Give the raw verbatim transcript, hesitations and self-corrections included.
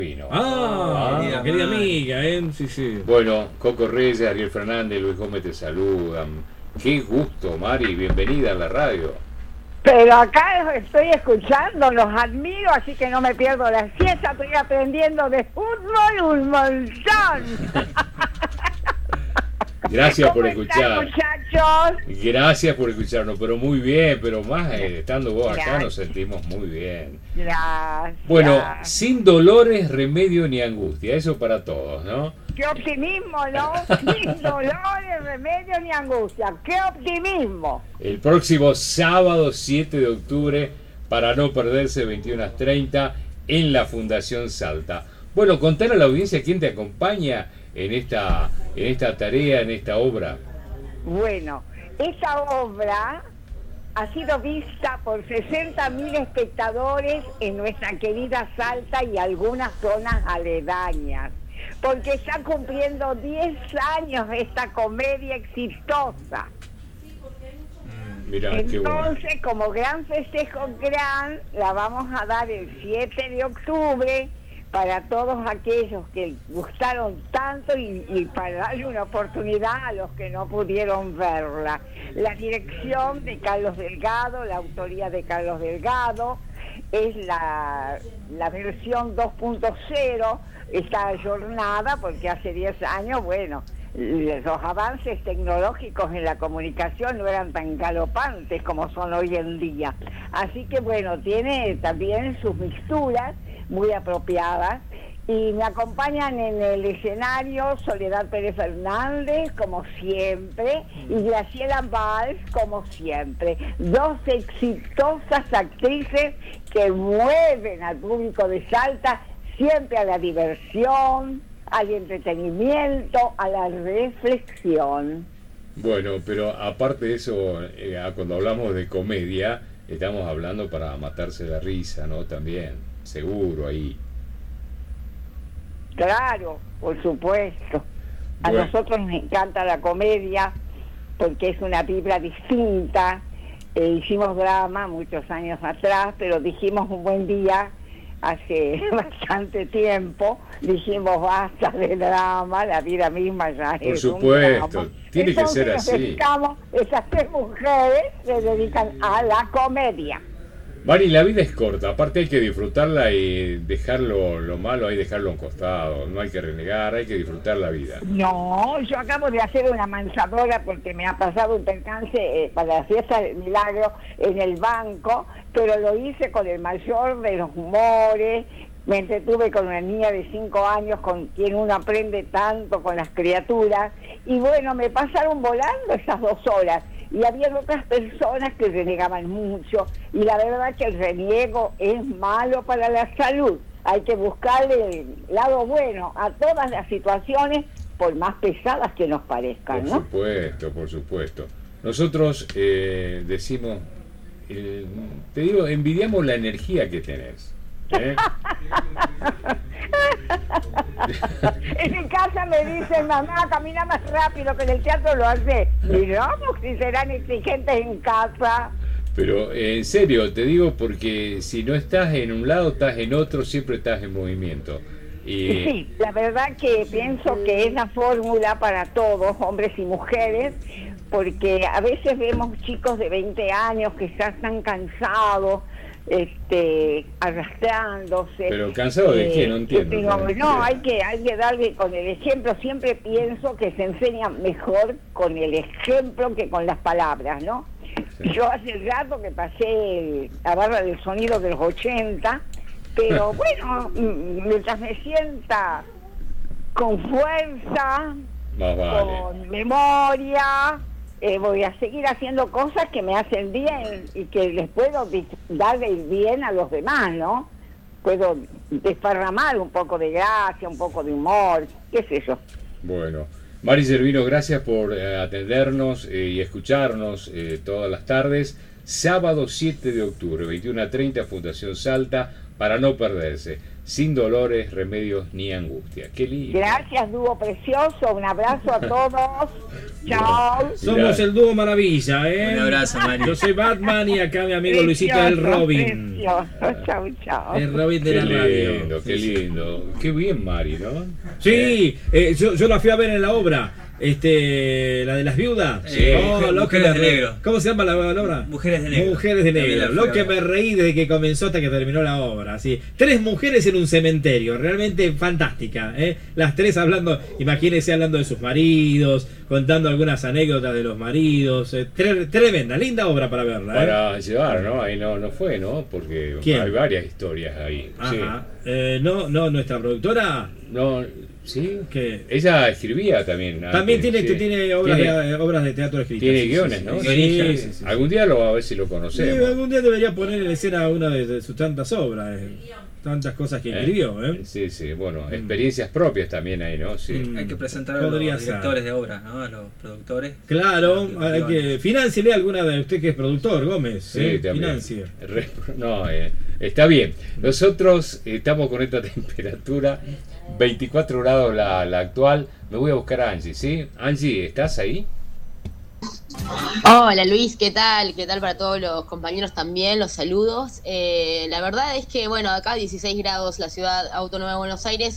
Vino. Ah, Ah, querida, querida amiga, ¿eh? Sí, sí. Bueno, Coco Reyes, Ariel Fernández, Luis Gómez te saludan. Qué gusto, Mari, bienvenida a la radio. Pero acá estoy escuchando, los admiro, así que no me pierdo la siesta, estoy aprendiendo de fútbol un montón. Gracias por ¿Cómo escuchar. están, muchachos? Gracias por escucharnos, pero muy bien, pero más eh, estando vos acá Gracias. nos sentimos muy bien. Gracias. Bueno, sin dolores, remedio ni angustia, eso para todos, ¿no? Qué optimismo, ¿no? Sin dolores, remedio ni angustia. Qué optimismo. El próximo sábado siete de octubre, para no perderse, veintiuno a treinta, en la Fundación Salta. Bueno, contar a la audiencia quién te acompaña en esta, en esta tarea, en esta obra. Bueno, esta obra ha sido vista por sesenta mil espectadores en nuestra querida Salta y algunas zonas aledañas, porque está cumpliendo diez años esta comedia exitosa. Mirá, qué bueno. Entonces, como gran festejo gran, la vamos a dar el siete de octubre para todos aquellos que gustaron tanto y, y para darle una oportunidad a los que no pudieron verla. La dirección de Carlos Delgado, la autoría de Carlos Delgado, es la, la versión dos punto cero, está ayornada porque hace diez años, bueno, los avances tecnológicos en la comunicación no eran tan galopantes como son hoy en día. Así que bueno, tiene también sus mixturas muy apropiadas, y me acompañan en el escenario Soledad Pérez Fernández, como siempre, y Graciela Valls, como siempre. Dos exitosas actrices que mueven al público de Salta siempre a la diversión, al entretenimiento, a la reflexión. Bueno, pero aparte de eso, eh, cuando hablamos de comedia, estamos hablando para matarse la risa, ¿no? También, seguro, ahí. Claro, por supuesto. A Bueno. nosotros nos encanta la comedia porque es una vibra distinta. Eh, hicimos drama muchos años atrás, pero dijimos un buen día, hace bastante tiempo, dijimos basta de drama, la vida misma ya Por es supuesto, un drama. tiene que Entonces ser nos así. dedicamos, esas tres mujeres se dedican a la comedia. Mari, la vida es corta, aparte hay que disfrutarla y dejarlo lo malo, hay que dejarlo a un costado, no hay que renegar, hay que disfrutar la vida. No, yo acabo de hacer una manzadora porque me ha pasado un percance eh, para la fiesta del milagro en el banco, pero lo hice con el mayor de los humores. Me entretuve con una niña de cinco años con quien uno aprende tanto con las criaturas, y bueno, me pasaron volando esas dos horas. Y había otras personas que renegaban mucho, y la verdad que el reniego es malo para la salud. Hay que buscarle el lado bueno a todas las situaciones, por más pesadas que nos parezcan, Por ¿no? supuesto, por supuesto. Nosotros eh, decimos, eh, te digo, envidiamos la energía que tenés. ¿eh? En mi casa me dicen, mamá, camina más rápido, que en el teatro lo hace. Y no, si serán exigentes en casa. Pero eh, en serio, te digo, porque si no estás en un lado, estás en otro, siempre estás en movimiento. Y Sí, la verdad que pienso que es la fórmula para todos, hombres y mujeres, porque a veces vemos chicos de veinte años que ya están cansados, este, arrastrándose. ¿Pero cansado de qué? No entiendo. Pero no, hay que, hay que darle con el ejemplo. Siempre pienso que se enseña mejor con el ejemplo que con las palabras, ¿no? Sí. Yo hace rato que pasé la barra del sonido de los ochenta, pero bueno, mm, mientras me sienta con fuerza, más vale. con memoria, eh, voy a seguir haciendo cosas que me hacen bien y que les puedo dis- dar el bien a los demás, ¿no? Puedo desparramar un poco de gracia, un poco de humor, qué sé yo. Bueno, Mari Servino, gracias por eh, atendernos eh, y escucharnos eh, todas las tardes. Sábado siete de octubre, veintiuno a treinta, Fundación Salta, para no perderse. sin dolores, remedios ni angustia. Qué lindo. Gracias, dúo precioso. Un abrazo a todos. Chao. Somos el dúo maravilla, ¿eh? Un abrazo, Mari. Yo soy Batman y acá mi amigo Luisito es el Robin. Precioso. Chao, chao. El Robin de Qué la radio. lindo, qué lindo. Qué bien, Mari, ¿no? Sí, eh, yo, yo la fui a ver en la obra. Este, la de las viudas. Sí, Oh, lo que Mujeres me de re- Negro. ¿Cómo se llama la, la obra? Mujeres de Negro. Mujeres de También la Negro. fui Lo a que ver. me reí desde que comenzó hasta que terminó la obra. ¿Sí? Tres mujeres en un cementerio. Realmente fantástica. ¿eh? Las tres hablando, imagínense hablando de sus maridos, contando algunas anécdotas de los maridos. eh, tre- tremenda, linda obra para verla. ¿eh? Para llevar, ¿no? Ahí no, no fue, ¿no? Porque ¿Quién? hay varias historias ahí. Sí. Ajá. Eh, no, no, nuestra productora. No, ¿sí? Que Ella escribía también. también antes, tiene, sí. tiene obras, Tiene- de, obras de teatro escritas. Tiene sí, sí, guiones, sí, ¿no? sí, Guionista. sí, sí. Algún día lo, a ver si lo Sí, conocemos. algún día debería poner en escena una de, de sus tantas obras, eh, tantas cosas que Eh, escribió. ¿eh? Sí, sí, bueno, experiencias propias también hay, ¿no? Sí. Mm. Hay que presentar a los Podría ser. directores de obra, ¿no? A los productores. Claro, Los hay que guiones. financiele alguna de usted que es productor, Gómez. Sí, ¿eh? también. Financie. Re- No, eh, está bien. Nosotros estamos con esta temperatura, veinticuatro grados la, la actual. Me voy a buscar a Angie, ¿sí? Angie, ¿estás ahí? Hola Luis, ¿qué tal? ¿Qué tal para todos los compañeros también? Los saludos. Eh, la verdad es que, bueno, acá dieciséis grados la ciudad autónoma de Buenos Aires.